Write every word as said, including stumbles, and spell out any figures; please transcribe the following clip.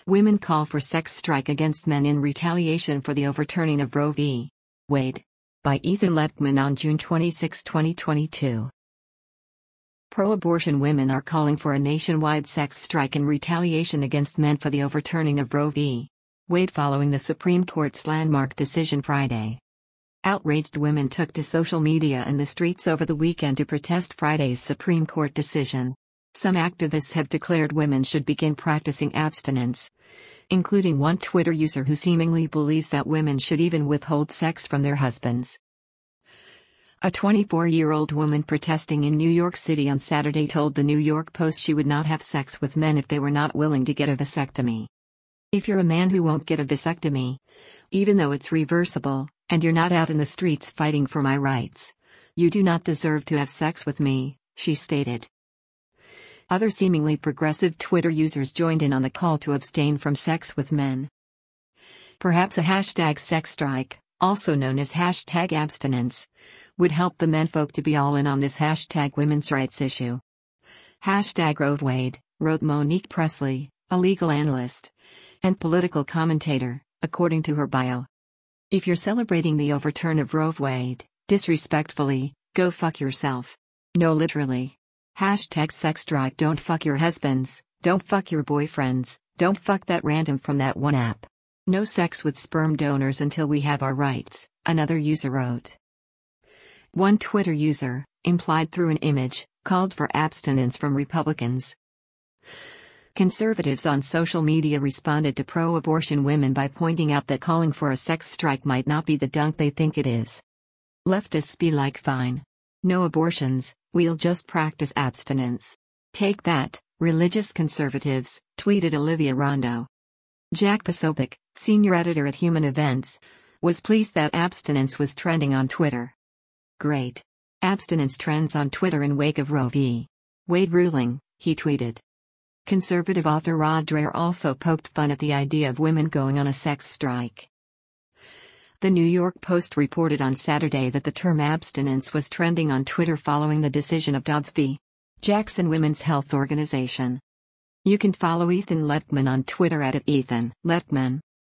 Women call for sex strike against men in retaliation for the overturning of Roe v. Wade. By Ethan Lettman on June twenty-sixth, twenty twenty-two. Pro-abortion women are calling for a nationwide sex strike in retaliation against men for the overturning of Roe v. Wade following the Supreme Court's landmark decision Friday. Outraged women took to social media and the streets over the weekend to protest Friday's Supreme Court decision. Some activists have declared women should begin practicing abstinence, including one Twitter user who seemingly believes that women should even withhold sex from their husbands. A twenty-four-year-old woman protesting in New York City on Saturday told the New York Post she would not have sex with men if they were not willing to get a vasectomy. If you're a man who won't get a vasectomy, even though it's reversible, and you're not out in the streets fighting for my rights, you do not deserve to have sex with me, she stated. Other seemingly progressive Twitter users joined in on the call to abstain from sex with men. Perhaps a hashtag sex strike, also known as hashtag abstinence, would help the menfolk to be all in on this hashtag women's rights issue. Hashtag Roe v. Wade, wrote Monique Presley, a legal analyst and political commentator, according to her bio. If you're celebrating the overturn of Roe v. Wade, disrespectfully, go fuck yourself. No, literally. Hashtag sex strike. Don't fuck your husbands, don't fuck your boyfriends, don't fuck that random from that one app. No sex with sperm donors until we have our rights, another user wrote. One Twitter user, implied through an image, called for abstinence from Republicans. Conservatives on social media responded to pro-abortion women by pointing out that calling for a sex strike might not be the dunk they think it is. Leftists be like, fine. No abortions, we'll just practice abstinence. Take that, religious conservatives, tweeted Olivia Rondo. Jack Posobiec, senior editor at Human Events, was pleased that abstinence was trending on Twitter. Great. Abstinence trends on Twitter in wake of Roe v. Wade ruling, he tweeted. Conservative author Rod Dreher also poked fun at the idea of women going on a sex strike. The New York Post reported on Saturday that the term abstinence was trending on Twitter following the decision of Dobbs v. Jackson Women's Health Organization. You can follow Ethan Lettman on Twitter at Ethan Lettman.